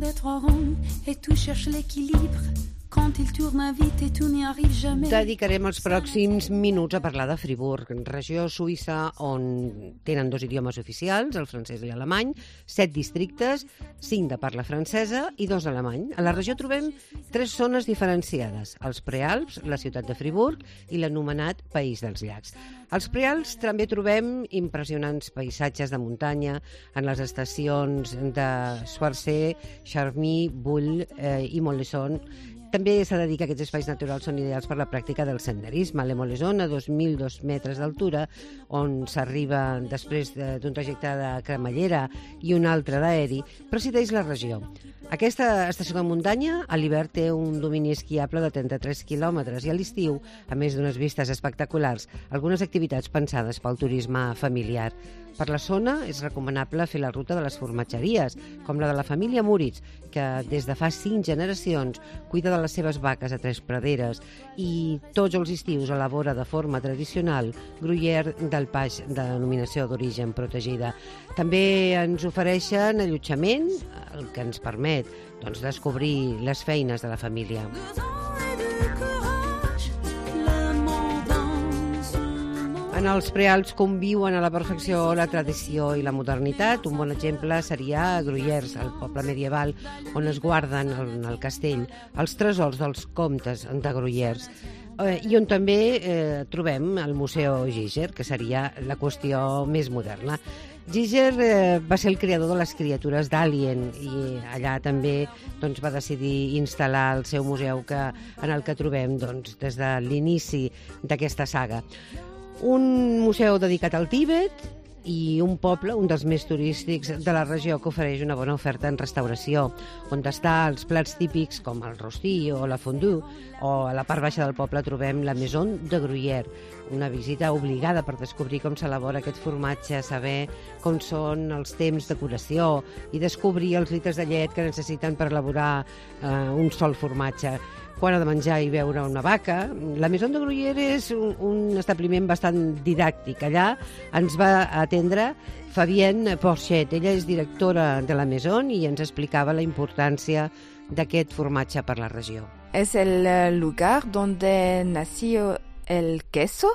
les trois ronds et tout cherche l'équilibre. Quand il tourne vite et tout n'y arrive jamais. Dedicarem els pròxims minuts a parlar de Friburg, regió suïssa on tenen 2 idiomes oficials, el francès i l'alemany, 7 districtes, 5 de parla francesa i 2 d'alemany. A la regió trobem 3 zones diferenciades, els Prealps, la ciutat de Friburg i l'anomenat País dels Llacs. Als Prealps també trobem impressionants paisatges de muntanya en les estacions de Soissons, Charmy, Bull i Montluçon. També s'ha de dir que aquests espais naturals són ideals per la pràctica del senderisme. Le Montluçon, a 2.002 metres d'altura, on s'arriba després d'un trajecte de cremallera i un altre d'aeri, presideix la regió. Aquesta estació de muntanya a l'hivern té un domini esquiable de 33 quilòmetres i a l'estiu, a més d'unes vistes espectaculars, algunes activitats pensades pel turisme familiar. Per la zona és recomanable fer la ruta de les formatgeries, com la de la família Moritz, que des de fa 5 generacions cuida de les seves vaques a 3 praderes i tots els estius elabora de forma tradicional gruyère del Paix de denominació d'origen protegida. També ens ofereixen allotjament, el que ens permet descobrir les feines de la família. En els Prealps conviuen a la perfecció la tradició i la modernitat. Un bon exemple seria Gruyères, el poble medieval on es guarden en el castell els tresors dels comtes de Gruyères i on també trobem el Museu Giger, que seria la qüestió més moderna. Giger va ser el creador de les criatures d'Alien i allà també va decidir instal·lar el seu museu en el que trobem des de l'inici d'aquesta saga. Un museu dedicat al Tíbet i un poble, un dels més turístics de la regió, que ofereix una bona oferta en restauració, on està els plats típics com el rosti o la fondue, o a la part baixa del poble trobem la Maison de Gruyère, una visita obligada per descobrir com s'elabora aquest formatge, saber com són els temps de curació i descobrir els litres de llet que necessiten per elaborar un sol formatge. Quan ha de menjar i beure una vaca. La Maison de Gruyère és un establiment bastant didàctic. Allà ens va atendre Fabienne Porchet. Ella és directora de la Maison i ens explicava la importància d'aquest formatge per la regió. Es el lugar donde nació el queso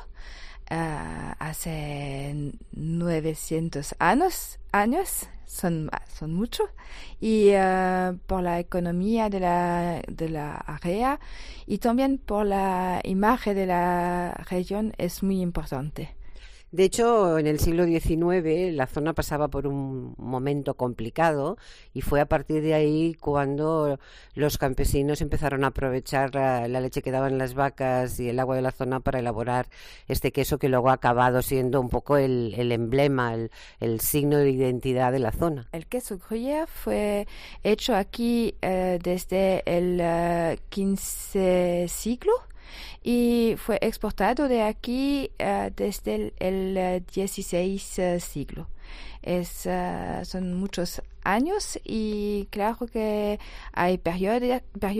hace 900 años. Son muchos, y por la economía de la área y también por la imagen de la región es muy importante. De hecho, en el siglo XIX la zona pasaba por un momento complicado y fue a partir de ahí cuando los campesinos empezaron a aprovechar la leche que daban las vacas y el agua de la zona para elaborar este queso que luego ha acabado siendo un poco el emblema, el signo de identidad de la zona. El queso Gruyère fue hecho aquí desde el 15 siglo. Y fue exportado de aquí desde el 16 siglo. Son muchos años y claro que hay periodos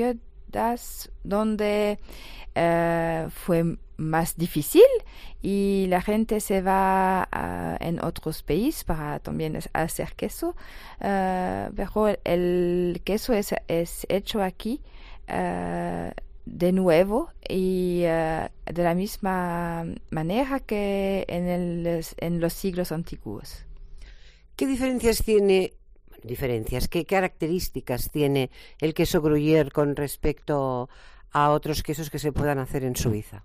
donde fue más difícil y la gente se va en otros países para también hacer queso, pero el queso es hecho aquí de nuevo y de la misma manera que en los siglos antiguos. ¿Qué qué características tiene el queso Gruyère con respecto a otros quesos que se puedan hacer en Suiza?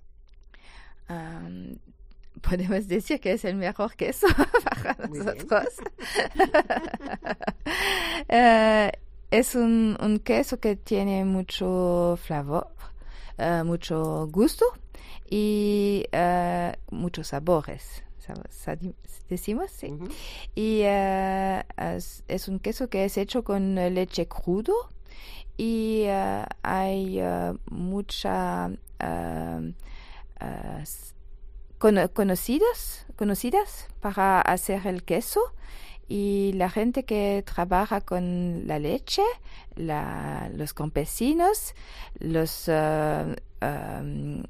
Podemos decir que es el mejor queso para nosotros. Es un queso que tiene mucho flavor, mucho gusto y muchos sabores, decimos, sí. Uh-huh. Y es un queso que es hecho con leche crudo y hay mucha conocidas para hacer el queso. Y la gente que trabaja con la leche, los campesinos, los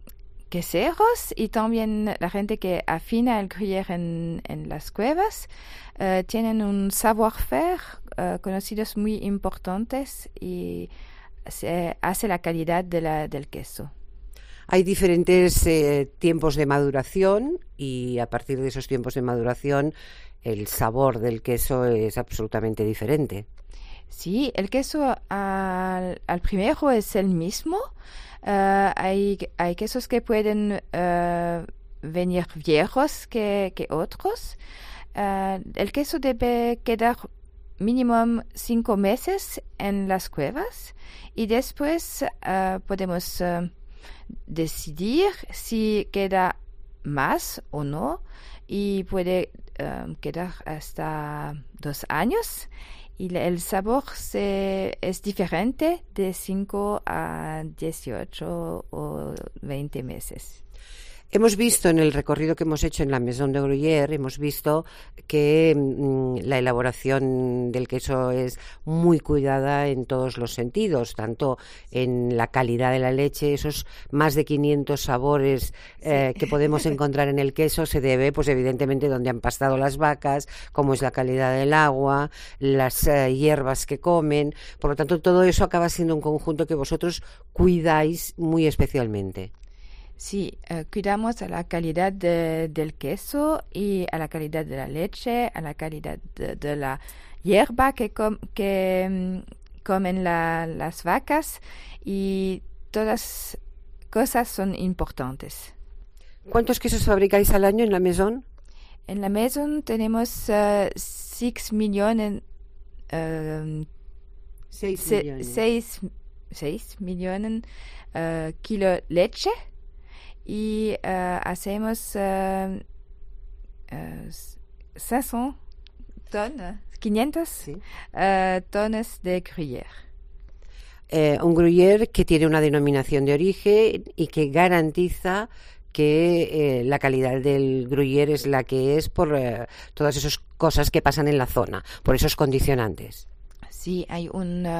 queseros y también la gente que afina el gruyère en las cuevas tienen un savoir-faire conocidos muy importantes y se hace la calidad del queso. Hay diferentes tiempos de maduración y a partir de esos tiempos de maduración el sabor del queso es absolutamente diferente. Sí, el queso al primero es el mismo. Hay quesos que pueden venir viejos que otros. El queso debe quedar mínimo 5 meses en las cuevas y después podemos decidir si queda más o no y puede quedar hasta 2 años. Y el sabor es diferente de 5 a 18 o 20 meses. Hemos visto en el recorrido que hemos hecho en la Maison de Gruyère, hemos visto que la elaboración del queso es muy cuidada en todos los sentidos, tanto en la calidad de la leche, esos más de 500 sabores que podemos encontrar en el queso se debe, pues evidentemente, donde han pastado las vacas, cómo es la calidad del agua, las hierbas que comen. Por lo tanto, todo eso acaba siendo un conjunto que vosotros cuidáis muy especialmente. Sí, cuidamos a la calidad del queso y a la calidad de la leche, a la calidad de la hierba que comen las vacas y todas cosas son importantes. ¿Cuántos quesos fabricáis al año en la Maison? En la Maison tenemos 6 millones, 6 millones kilo leche. Y hacemos 500 tonnes de gruyère. Un gruyère que tiene una denominación de origen y que garantiza que la calidad del gruyère es la que es por todas esas cosas que pasan en la zona, por esos condicionantes. Sí, hay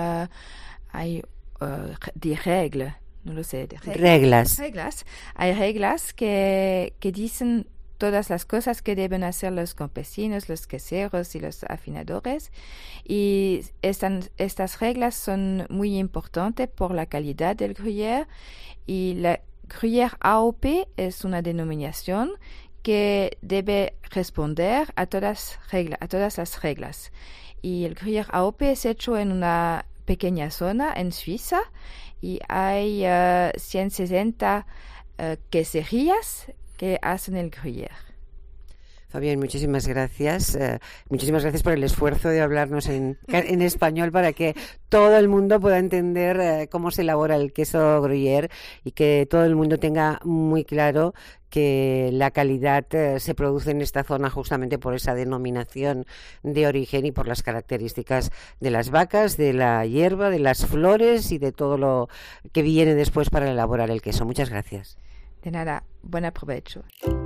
des règles. No lo sé. Reglas. Hay reglas que dicen todas las cosas que deben hacer los campesinos, los queseros y los afinadores. Y estas reglas son muy importantes por la calidad del gruyère. Y la gruyère AOP es una denominación que debe responder a todas las reglas. Y el gruyère AOP es hecho en una pequeña zona en Suiza y hay 160 queserías que hacen el gruyère. Fabián, muchísimas gracias. Muchísimas gracias por el esfuerzo de hablarnos en español para que todo el mundo pueda entender cómo se elabora el queso gruyère y que todo el mundo tenga muy claro que la calidad se produce en esta zona justamente por esa denominación de origen y por las características de las vacas, de la hierba, de las flores y de todo lo que viene después para elaborar el queso. Muchas gracias. De nada, buen provecho.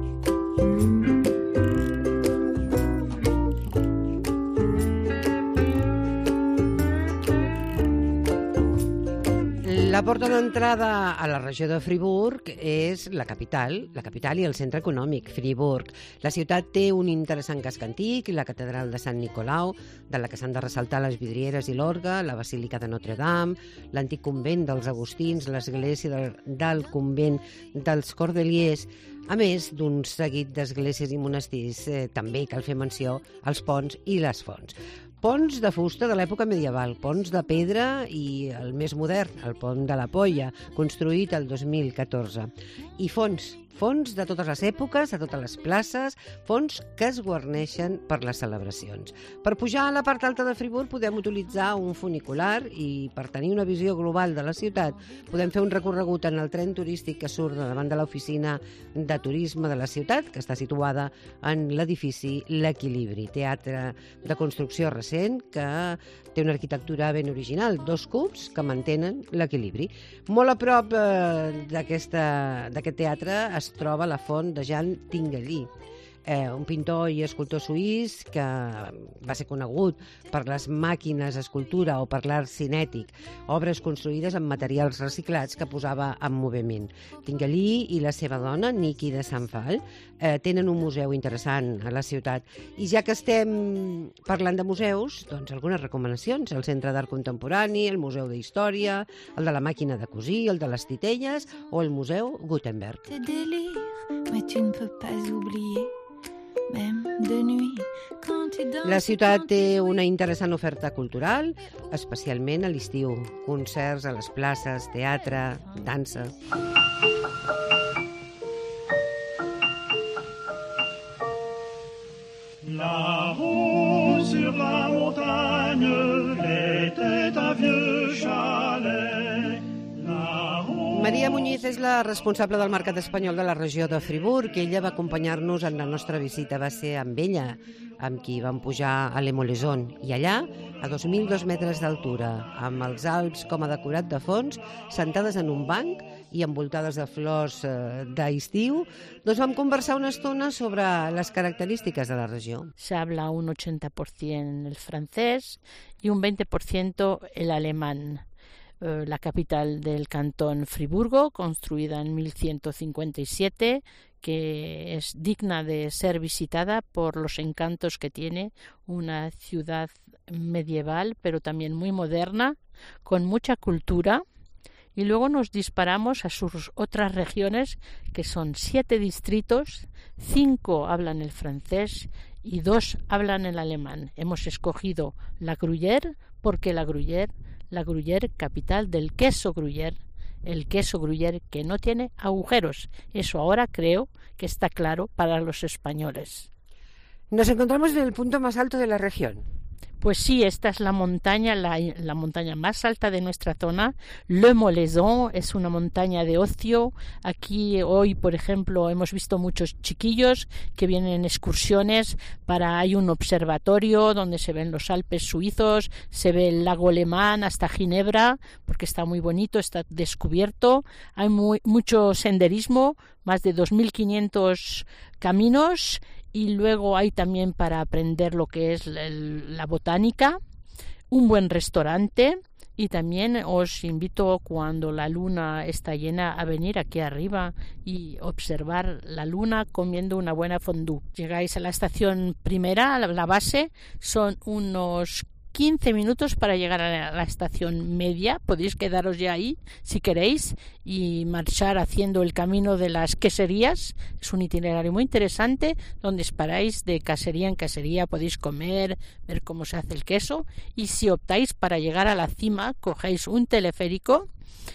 La porta d'entrada a la regió de Friburg és la capital i el centre econòmic, Friburg. La ciutat té un interessant casc antic, la catedral de Sant Nicolau, de la que s'han de ressaltar les vidrieres i l'orgue, la basílica de Notre Dame, l'antic convent dels Agustins, l'església del convent dels Cordeliers, a més d'un seguit d'esglésies i monestirs. També cal fer menció als ponts i les fonts. Ponts de fusta de l'època medieval, ponts de pedra i el més modern, el pont de la Polla, construït el 2014. I fonts de totes les èpoques, a totes les places, fonts que es guarneixen per les celebracions. Per pujar a la part alta de Friburg podem utilitzar un funicular i per tenir una visió global de la ciutat podem fer un recorregut en el tren turístic que surt de davant de l'oficina de turisme de la ciutat, que està situada en l'edifici L'Equilibri, teatre de construcció recent que té una arquitectura ben original, 2 cubs que mantenen l'equilibri. Molt a prop d'aquest teatre es troba la font de Jean Tinguely. un pintor i escultor suís que va ser conegut per les màquines d'escultura o per l'art cinètic, obres construïdes amb materials reciclats que posava en moviment. Tinguely i la seva dona, Niki de Sanfal, tenen un museu interessant a la ciutat. I ja que estem parlant de museus, doncs algunes recomanacions. El Centre d'Art Contemporani, el Museu d'Història, el de la màquina de cosir, el de les titelles o el Museu Gutenberg. La ciutat té una interessant oferta cultural, especialment a l'estiu. Concerts a les places, teatre, dansa. Là-haut sur la montagne était un vieux chalet. Maria Muñiz és la responsable del Mercat Espanyol de la regió de Friburg. Ella va acompanyar-nos en la nostra visita. Va ser amb ella, amb qui vam pujar a Le Molaison. I allà, a 2.002 metres d'altura, amb els Alps com a decorat de fons, sentades en un banc i envoltades de flors d'estiu, doncs vam conversar una estona sobre les característiques de la regió. Se habla un 80% el francés y un 20% el alemán. La capital del cantón Friburgo, construida en 1157, que es digna de ser visitada por los encantos que tiene, una ciudad medieval, pero también muy moderna, con mucha cultura. Y luego nos disparamos a sus otras regiones, que son 7 distritos, 5 hablan el francés y 2 hablan el alemán. Hemos escogido la Gruyère porque la Gruyère, capital del queso Gruyère, el queso Gruyère que no tiene agujeros. Eso ahora creo que está claro para los españoles. Nos encontramos en el punto más alto de la región. Pues sí, esta es la montaña, la montaña más alta de nuestra zona. Le Molaison es una montaña de ocio. Aquí hoy, por ejemplo, hemos visto muchos chiquillos que vienen en excursiones. Hay un observatorio donde se ven los Alpes suizos, se ve el lago Le Mans hasta Ginebra, porque está muy bonito, está descubierto. Hay mucho senderismo, más de 2.500 caminos. Y luego hay también para aprender lo que es la botánica, un buen restaurante, y también os invito cuando la luna está llena a venir aquí arriba y observar la luna comiendo una buena fondue. Llegáis a la estación primera, a la base, son unos 15 minutos para llegar a la estación media. Podéis quedaros ya ahí si queréis y marchar haciendo el camino de las queserías. Es un itinerario muy interesante donde paráis de casería en casería, podéis comer, ver cómo se hace el queso, y si optáis para llegar a la cima cogéis un teleférico.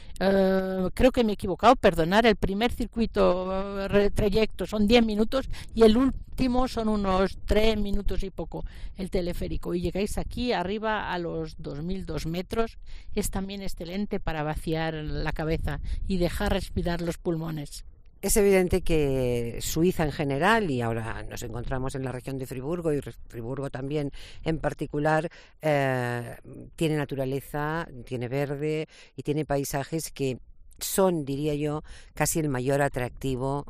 Creo que me he equivocado, perdonar, el primer circuito trayecto son 10 minutos y el último son unos 3 minutos y poco el teleférico, y llegáis aquí arriba a los 2.002 metros. Es también excelente para vaciar la cabeza y dejar respirar los pulmones. Es evidente que Suiza en general, y ahora nos encontramos en la región de Friburgo, y Friburgo también en particular, tiene naturaleza, tiene verde y tiene paisajes que son, diría yo, casi el mayor atractivo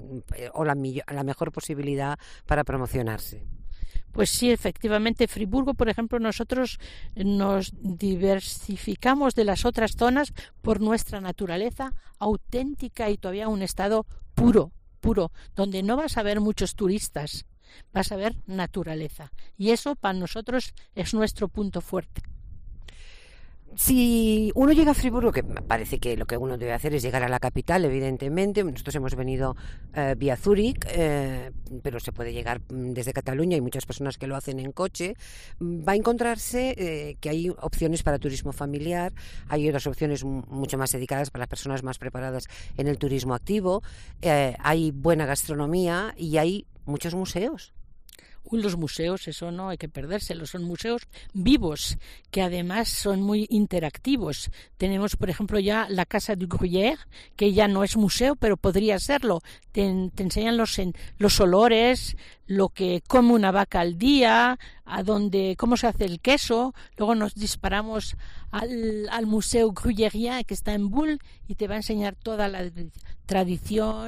o la mejor posibilidad para promocionarse. Pues sí, efectivamente, Friburgo, por ejemplo, nosotros nos diversificamos de las otras zonas por nuestra naturaleza auténtica y todavía un estado puro, donde no vas a ver muchos turistas, vas a ver naturaleza. Y eso para nosotros es nuestro punto fuerte. Si uno llega a Friburgo, que me parece que lo que uno debe hacer es llegar a la capital, evidentemente. Nosotros hemos venido vía Zúrich, pero se puede llegar desde Cataluña, hay muchas personas que lo hacen en coche. Va a encontrarse que hay opciones para turismo familiar, hay otras opciones mucho más dedicadas para las personas más preparadas en el turismo activo, hay buena gastronomía y hay muchos museos. Los museos, eso no hay que perdérselos, son museos vivos, que además son muy interactivos. Tenemos, por ejemplo, ya la Casa du Gruyère, que ya no es museo, pero podría serlo. Te enseñan los olores, lo que come una vaca al día, cómo se hace el queso. Luego nos disparamos al Museo Gruyérien, que está en Bulle, y te va a enseñar toda la tradición,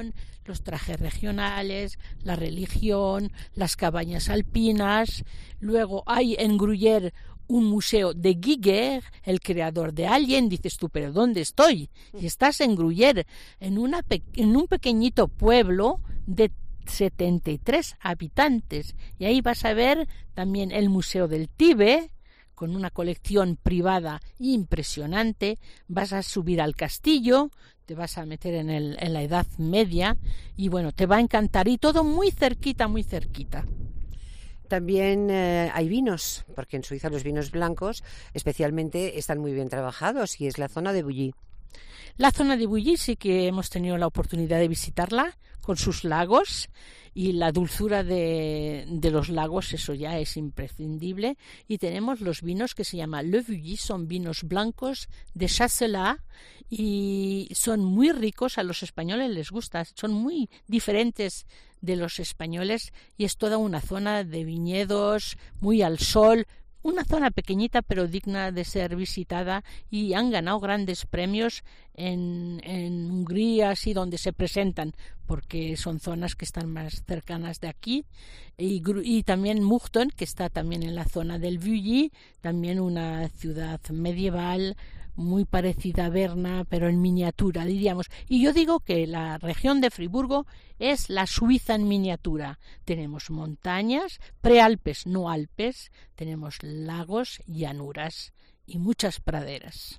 los trajes regionales, la religión, las cabañas alpinas. Luego hay en Gruyère un museo de Giger, el creador de Alien. Dices tú, ¿pero dónde estoy? Y estás en Gruyère, en un pequeñito pueblo de 73 habitantes. Y ahí vas a ver también el Museo del Tíbet, con una colección privada impresionante. Vas a subir al castillo, te vas a meter en la Edad Media y bueno, te va a encantar. Y todo muy cerquita, muy cerquita. También hay vinos, porque en Suiza los vinos blancos especialmente están muy bien trabajados y es la zona de Bouilly. La zona de Bouilly sí que hemos tenido la oportunidad de visitarla con sus lagos y la dulzura de los lagos, eso ya es imprescindible. Y tenemos los vinos que se llaman Le Bouilly, son vinos blancos de Chasselas y son muy ricos, a los españoles les gusta, son muy diferentes de los españoles y es toda una zona de viñedos muy al sol. Una zona pequeñita pero digna de ser visitada y han ganado grandes premios en Hungría, así donde se presentan, porque son zonas que están más cercanas de aquí. Y también Mouchton, que está también en la zona del Bouilly, también una ciudad medieval muy parecida a Berna, pero en miniatura, diríamos. Y yo digo que la región de Friburgo es la Suiza en miniatura. Tenemos montañas, prealpes, no Alpes, tenemos lagos, llanuras y muchas praderas.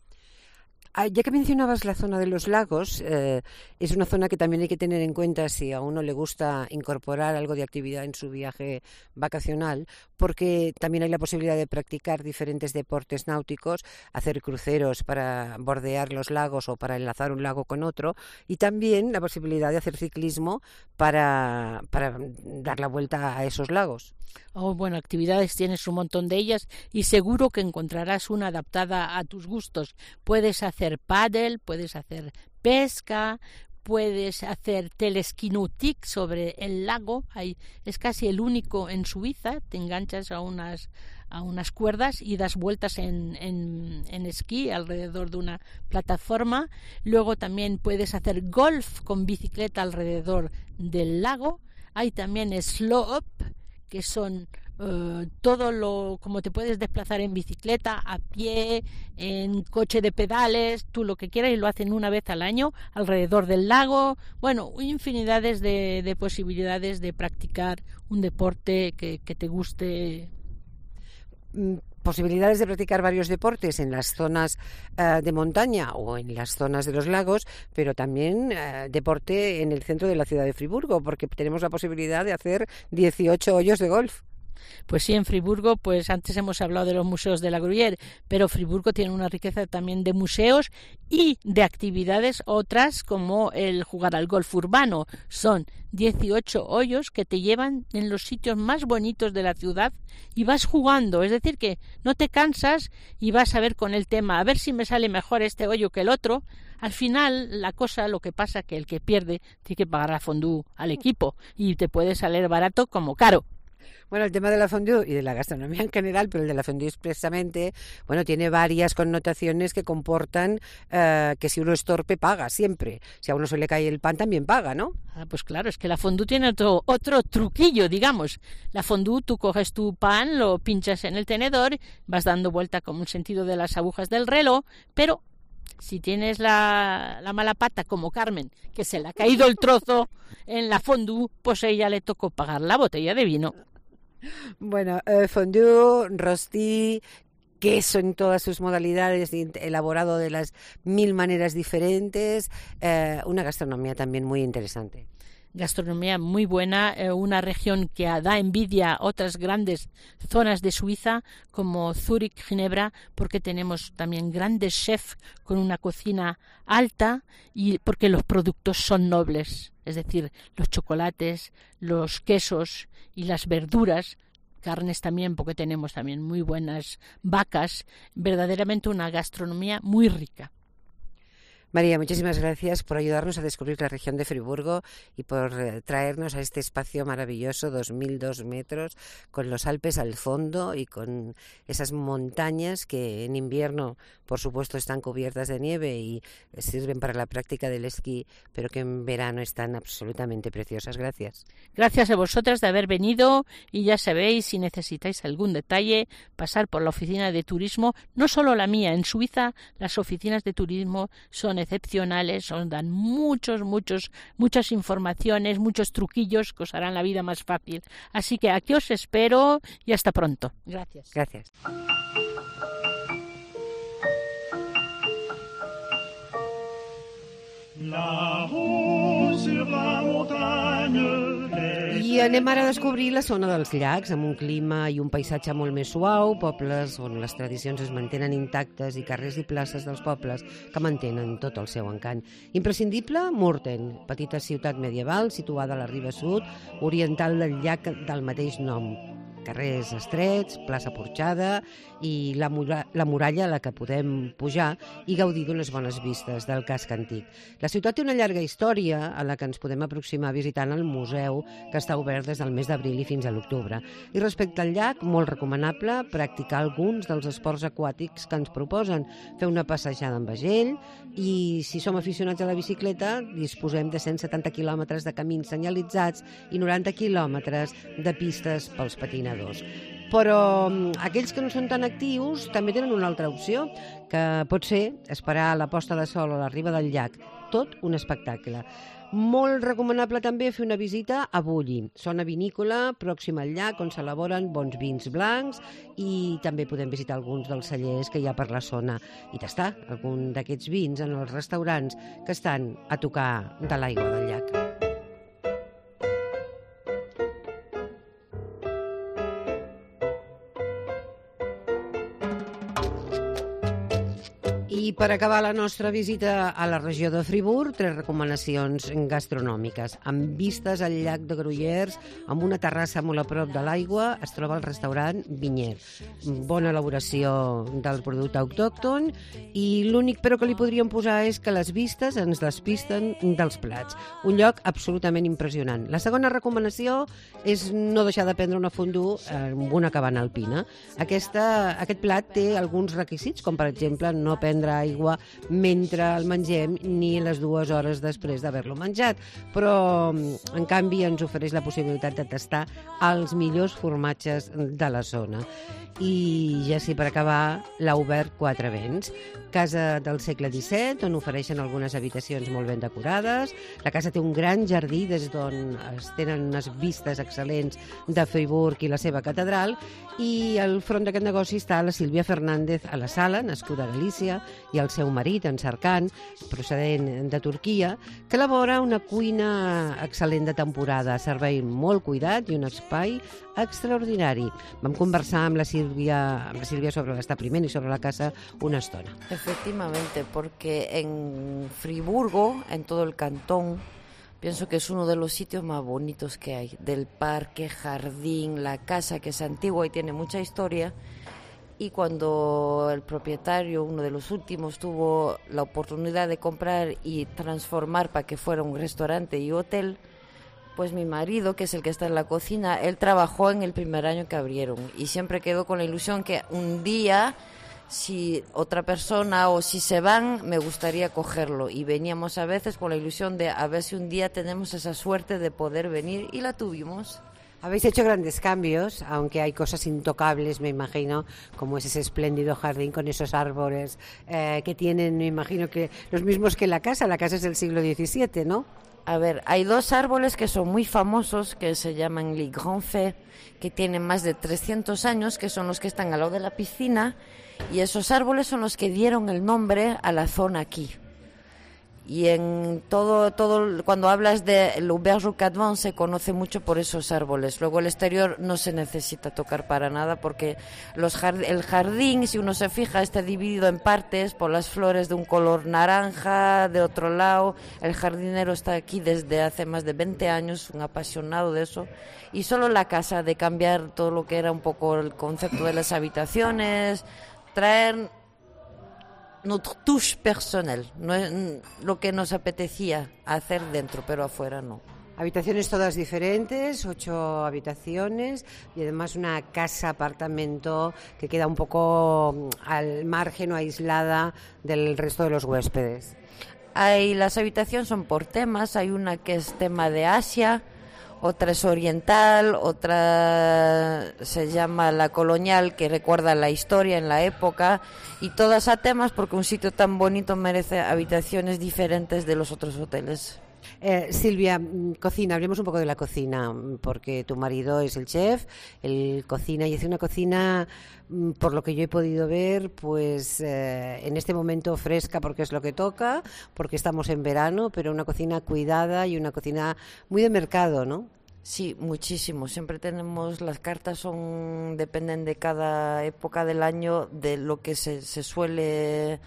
Ya que mencionabas la zona de los lagos, es una zona que también hay que tener en cuenta si a uno le gusta incorporar algo de actividad en su viaje vacacional, porque también hay la posibilidad de practicar diferentes deportes náuticos, hacer cruceros para bordear los lagos o para enlazar un lago con otro, y también la posibilidad de hacer ciclismo para dar la vuelta a esos lagos. Oh, bueno, actividades tienes un montón de ellas y seguro que encontrarás una adaptada a tus gustos. Puedes hacer pádel, puedes hacer pesca, puedes hacer telesquinutic sobre el lago. Es casi el único en Suiza. Te enganchas a unas cuerdas y das vueltas en esquí alrededor de una plataforma. Luego también puedes hacer golf con bicicleta alrededor del lago. Hay también slope, que son como te puedes desplazar en bicicleta, a pie, en coche de pedales, tú lo que quieras, y lo hacen una vez al año alrededor del lago. Bueno, infinidades de posibilidades de practicar un deporte que te guste. Posibilidades de practicar varios deportes en las zonas de montaña o en las zonas de los lagos, pero también deporte en el centro de la ciudad de Friburgo, porque tenemos la posibilidad de hacer 18 hoyos de golf. Pues sí, en Friburgo, pues antes hemos hablado de los museos de la Gruyère, pero Friburgo tiene una riqueza también de museos y de actividades otras como el jugar al golf urbano. Son 18 hoyos que te llevan en los sitios más bonitos de la ciudad y vas jugando, es decir que no te cansas y vas a ver con el tema, a ver si me sale mejor este hoyo que el otro. Al final, lo que pasa que el que pierde tiene que pagar la fondue al equipo y te puede salir barato como caro. Bueno, el tema de la fondue y de la gastronomía en general, pero el de la fondue expresamente, bueno, tiene varias connotaciones que comportan que si uno es torpe paga siempre. Si a uno se le cae el pan también paga, ¿no? Pues claro, es que la fondue tiene otro truquillo, digamos. La fondue, tú coges tu pan, lo pinchas en el tenedor, vas dando vuelta como un sentido de las agujas del reloj, pero si tienes la mala pata como Carmen, que se le ha caído el trozo en la fondue, pues a ella le tocó pagar la botella de vino. Bueno, fondue, rosti, queso en todas sus modalidades, elaborado de las 1000 maneras diferentes, una gastronomía también muy interesante. Gastronomía muy buena, una región que da envidia a otras grandes zonas de Suiza como Zúrich, Ginebra, porque tenemos también grandes chefs con una cocina alta y porque los productos son nobles, es decir, los chocolates, los quesos y las verduras, carnes también, porque tenemos también muy buenas vacas, verdaderamente una gastronomía muy rica. María, muchísimas gracias por ayudarnos a descubrir la región de Friburgo y por traernos a este espacio maravilloso, 2002 metros, con los Alpes al fondo y con esas montañas que en invierno, por supuesto, están cubiertas de nieve y sirven para la práctica del esquí, pero que en verano están absolutamente preciosas. Gracias. Gracias a vosotras de haber venido y ya sabéis, si necesitáis algún detalle, pasar por la oficina de turismo, no solo la mía, en Suiza las oficinas de turismo son excepcionales, dan muchas informaciones, muchos truquillos que os harán la vida más fácil. Así que aquí os espero y hasta pronto. Gracias. Gracias. I anem ara a descobrir la zona dels llacs, amb un clima i un paisatge molt més suau, pobles on les tradicions es mantenen intactes i carrers i places dels pobles que mantenen tot el seu encant. Imprescindible, Murten, petita ciutat medieval situada a la riba sud oriental del llac del mateix nom. Carrers estrets, plaça porxada i la muralla a la que podem pujar i gaudir d'unes bones vistes del casc antic. La ciutat té una llarga història a la que ens podem aproximar visitant el museu, que està obert des del mes d'abril i fins a l'octubre. I respecte al llac, molt recomanable practicar alguns dels esports aquàtics que ens proposen, fer una passejada en vaixell i, si som aficionats a la bicicleta, disposem de 170 quilòmetres de camins senyalitzats i 90 quilòmetres de pistes pels patinadors. Però aquells que no són tan actius també tenen una altra opció, que pot ser esperar la posta de sol a la riba del llac. Tot un espectacle. Molt recomanable també fer una visita a Bulli, zona vinícola pròxima al llac on s'elaboren bons vins blancs i també podem visitar alguns dels cellers que hi ha per la zona i tastar algun d'aquests vins en els restaurants que estan a tocar de l'aigua del llac. I per acabar la nostra visita a la regió de Friburg, 3 recomanacions gastronòmiques. Amb vistes al llac de Gruyères, amb una terrassa molt a prop de l'aigua, es troba el restaurant Vinyer. Bona elaboració del producte autòcton i l'únic però que li podríem posar és que les vistes ens despisten dels plats. Un lloc absolutament impressionant. La segona recomanació és no deixar de prendre una fondue amb una cabana alpina. Aquest plat té alguns requisits, com per exemple no prendre aigua mentre el mengem ni les 2 hores després d'haver-lo menjat, però en canvi ens ofereix la possibilitat de tastar els millors formatges de la zona. I ja sí, per acabar, l'Aubert Quatre Vents, casa del segle XVII, on ofereixen algunes habitacions molt ben decorades. La casa té un gran jardí des d'on es tenen unes vistes excel·lents de Friburg i la seva catedral, i al front d'aquest negoci està la Sílvia Fernández a la sala, nascuda a Galícia, i el seu marit, en Serkan, procedent de Turquia, que elabora una cuina excel·lent de temporada, servei molt cuidat i un espai extraordinari. Vam conversar amb la Sílvia sobre l'establiment y sobre la casa una estona. Efectivamente, porque en Friburgo, en todo el cantón, pienso que es uno de los sitios más bonitos que hay. Del parque, jardín, la casa que es antigua y tiene mucha historia. Y cuando el propietario, uno de los últimos, tuvo la oportunidad de comprar y transformar para que fuera un restaurante y hotel, pues mi marido, que es el que está en la cocina, él trabajó en el primer año que abrieron y siempre quedó con la ilusión que un día, si otra persona o si se van, me gustaría cogerlo. Y veníamos a veces con la ilusión de a ver si un día tenemos esa suerte de poder venir, y la tuvimos. Habéis hecho grandes cambios, aunque hay cosas intocables, me imagino, como es ese espléndido jardín con esos árboles que tienen, me imagino, que los mismos que la casa. La casa es del siglo XVII, ¿no? A ver, hay 2 árboles que son muy famosos, que se llaman Les Grands Fais, que tienen más de 300 años, que son los que están al lado de la piscina, y esos árboles son los que dieron el nombre a la zona aquí. Y en todo cuando hablas de l'Auberge aux Quatre Vents se conoce mucho por esos árboles. Luego el exterior no se necesita tocar para nada porque el jardín, si uno se fija, está dividido en partes por las flores de un color naranja. De otro lado, el jardinero está aquí desde hace más de 20 años, un apasionado de eso. Y solo la casa, de cambiar todo lo que era un poco el concepto de las habitaciones, traer notre touche personnelle, no es lo que nos apetecía hacer dentro, pero afuera no. Habitaciones todas diferentes, 8 habitaciones y además una casa-apartamento que queda un poco al margen o aislada del resto de los huéspedes. Las habitaciones son por temas, hay una que es tema de Asia, otra es oriental, otra se llama la colonial, que recuerda la historia en la época, y todas a temas porque un sitio tan bonito merece habitaciones diferentes de los otros hoteles. Silvia, cocina, hablemos un poco de la cocina, porque tu marido es el chef, él cocina y hace una cocina, por lo que yo he podido ver, pues en este momento fresca porque es lo que toca, porque estamos en verano, pero una cocina cuidada y una cocina muy de mercado, ¿no? Sí, muchísimo. Siempre tenemos, las cartas dependen de cada época del año, de lo que se suele,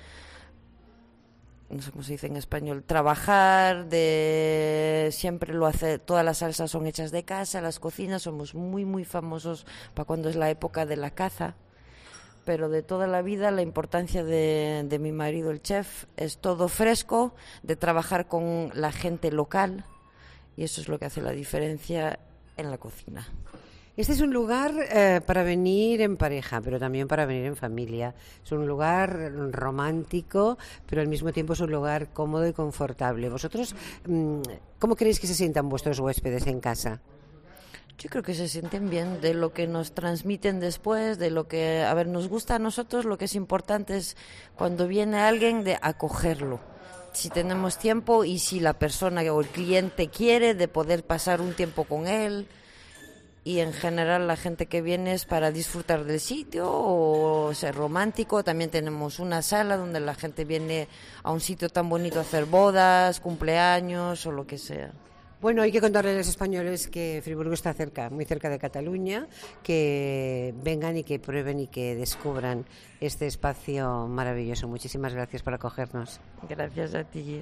no sé cómo se dice en español, trabajar, siempre lo hace, todas las salsas son hechas de casa, las cocinas somos muy muy famosos para cuando es la época de la caza, pero de toda la vida la importancia de mi marido el chef es todo fresco, de trabajar con la gente local, y eso es lo que hace la diferencia en la cocina. Este es un lugar para venir en pareja, pero también para venir en familia. Es un lugar romántico, pero al mismo tiempo es un lugar cómodo y confortable. ¿Vosotros cómo creéis que se sientan vuestros huéspedes en casa? Yo creo que se sienten bien de lo que nos transmiten después, de lo que, nos gusta a nosotros. Lo que es importante es cuando viene alguien de acogerlo. Si tenemos tiempo y si la persona o el cliente quiere, de poder pasar un tiempo con él. Y en general la gente que viene es para disfrutar del sitio o ser romántico. También tenemos una sala donde la gente viene a un sitio tan bonito a hacer bodas, cumpleaños o lo que sea. Bueno, hay que contarle a los españoles que Friburgo está cerca, muy cerca de Cataluña, que vengan y que prueben y que descubran este espacio maravilloso. Muchísimas gracias por acogernos. Gracias a ti.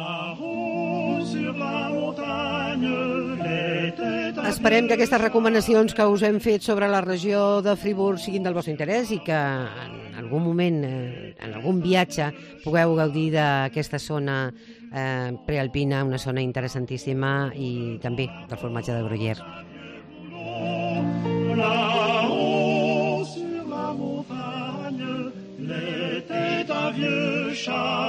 Esperem que aquestes recomanacions que us hem fet sobre la regió de Friburg siguin del vostre interès i que en algun moment, en algun viatge, pugueu gaudir d'aquesta zona prealpina, una zona interessantíssima, i també del formatge de Gruyère. Là-haut sur la montagne, l'était un vieux chat.